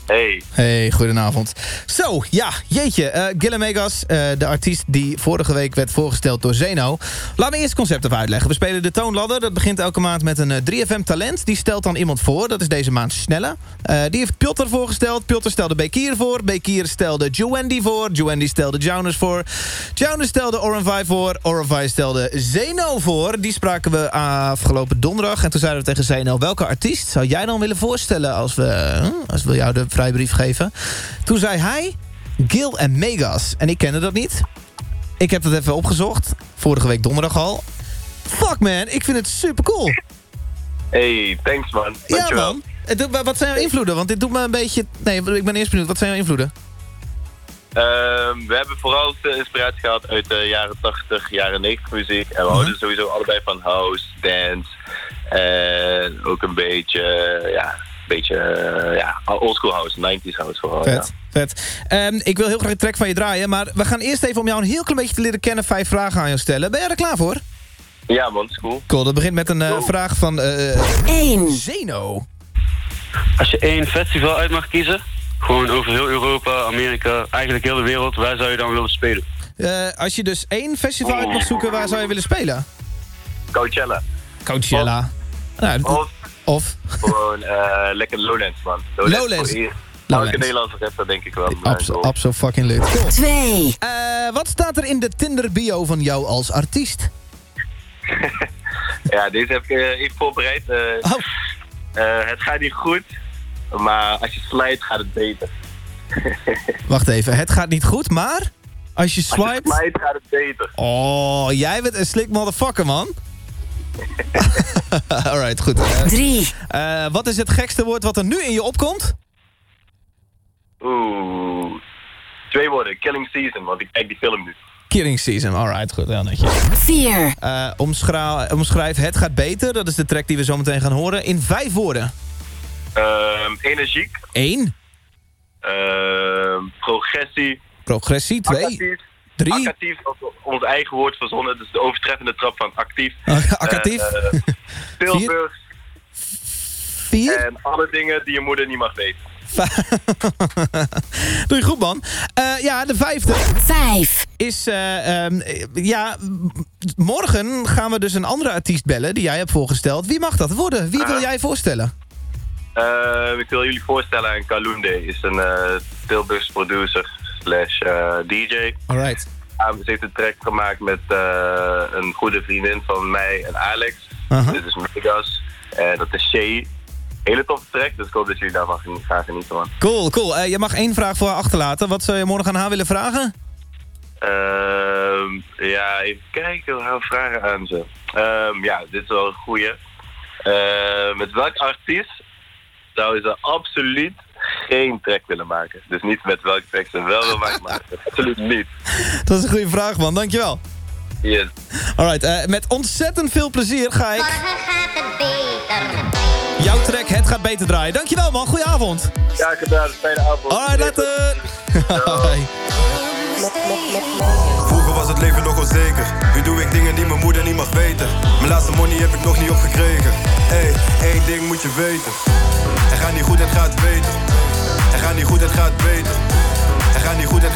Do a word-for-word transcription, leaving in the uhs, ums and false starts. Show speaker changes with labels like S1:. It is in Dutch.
S1: Hey.
S2: Hey, goedenavond. Zo, ja, jeetje. Uh, Gil Megas, uh, de artiest die vorige week werd voorgesteld door Zeno. Laat me eerst het concept even uitleggen. We spelen de toonladder. Dat begint elke maand met een uh, drie F M talent. Die stelt dan iemand voor. Dat is deze maand Snelle. Uh, die heeft Piotr voorgesteld. Piotr stelde Bekir voor. Bekir stelde Joandy voor. Joandy stelde Jonas voor. Jonas stelde Orenvai voor. Orenvai stelde Zeno voor. Die spraken we afgelopen donderdag. En toen zeiden we tegen Zeno, welke artiest zou jij dan willen voorstellen als we, huh, als we jou de vrijbrief geven? Toen zei hij Gil en Megas. En ik kende dat niet. Ik heb dat even opgezocht. Vorige week donderdag al. Fuck man, ik vind het super cool.
S1: Hey, thanks man.
S2: Dankjewel. Ja man. Het doet, wat zijn jouw invloeden? Want dit doet me een beetje... Nee, ik ben eerst benieuwd. Wat zijn jouw invloeden?
S1: Uh, we hebben vooral veel inspiratie gehad uit de jaren tachtig, jaren negentig muziek. En we houden uh-huh. sowieso allebei van house, dance. En ook een beetje, ja, een beetje, uh, ja, oldschool house, negentig house vooral.
S2: Vet,
S1: ja.
S2: vet. Um, ik wil heel graag een track van je draaien. Maar we gaan eerst even om jou een heel klein beetje te leren kennen vijf vragen aan jou stellen. Ben jij er klaar voor?
S1: Ja man, is cool.
S2: Cool, dat begint met een uh,
S1: cool.
S2: vraag van
S3: één. Uh,
S2: Zeno.
S4: Als je één festival uit mag kiezen, gewoon over heel Europa, Amerika, eigenlijk heel de wereld, waar zou je dan willen spelen?
S2: Uh, als je dus één festival uit mag zoeken, waar zou je willen spelen?
S1: Coachella.
S2: Coachella.
S1: Of,
S2: nou,
S1: of,
S2: of?
S1: gewoon uh, lekker Lowlands man. Lowlands.
S2: Lowlands.
S1: Elke Nederlandse rapper denk ik wel.
S2: Abso, abso fucking leuk. Cool.
S3: Twee.
S2: Uh, wat staat er in de Tinder bio van jou als artiest?
S1: Ja, deze heb ik uh, even voorbereid. Uh,
S2: oh.
S1: uh, het gaat niet goed, maar als je slijt gaat het beter.
S2: Wacht even, het gaat niet goed, maar als je swipe...
S1: Als je slijt gaat het beter.
S2: Oh, jij bent een slick motherfucker, man. Alright, goed. Uh,
S3: Drie.
S2: Uh, wat is het gekste woord wat er nu in je opkomt?
S1: Oeh, twee woorden. Killing Season, want ik kijk die film nu.
S2: Killing Season, alright, goed, heel netjes.
S3: Vier.
S2: Uh, omschra- omschrijf Het gaat beter, dat is de track die we zo meteen gaan horen, in vijf woorden.
S1: Um, energiek.
S2: Eén.
S1: Um, progressie.
S2: Progressie, twee.
S1: Actief.
S2: Drie.
S1: Actief, ons eigen woord verzonnen, dus de overtreffende trap van actief.
S2: Uh, actief.
S1: Uh, Tilburg.
S2: Vier.
S1: En alle dingen die je moeder niet mag weten.
S2: Doe je goed, man. Uh, ja, de vijfde.
S3: Vijf.
S2: Is, uh, um, ja, morgen gaan we dus een andere artiest bellen die jij hebt voorgesteld. Wie mag dat worden? Wie wil jij voorstellen?
S1: Uh, ik wil jullie voorstellen aan Kalunde. Is een uh, Tilburgs producer slash uh, D J.
S2: Alright.
S1: Uh, ze heeft een track gemaakt met uh, een goede vriendin van mij en Alex.
S2: Uh-huh.
S1: Dit is Megas. En uh, dat is Shay. Hele toffe track, dus ik hoop dat jullie daarvan gaan genieten, man.
S2: Cool, cool. Uh, je mag één vraag voor haar achterlaten. Wat zou je morgen aan haar willen vragen?
S1: Uh, ja, even kijken. We gaan vragen aan ze. Uh, ja, dit is wel een goeie. Uh, met welk artiest zou ze absoluut geen track willen maken? Dus niet met welke track ze wel wil maken. Absoluut niet.
S2: Dat is een goede vraag, man. Dankjewel.
S1: Yes.
S2: Alright, uh, met ontzettend veel plezier ga ik... jouw track Het gaat beter draaien. Dankjewel, man. Goedenavond.
S1: Ja, gedaan. Fijne avond.
S2: Alright, later. Hoi.
S5: Vroeger was het leven nog onzeker. Nu doe ik dingen die mijn moeder niet mag weten. Mijn laatste money heb ik nog niet opgekregen. Hey, één ding moet je weten. Het gaat niet goed, het gaat beter. Het gaat niet goed, het gaat beter. Het gaat niet goed, het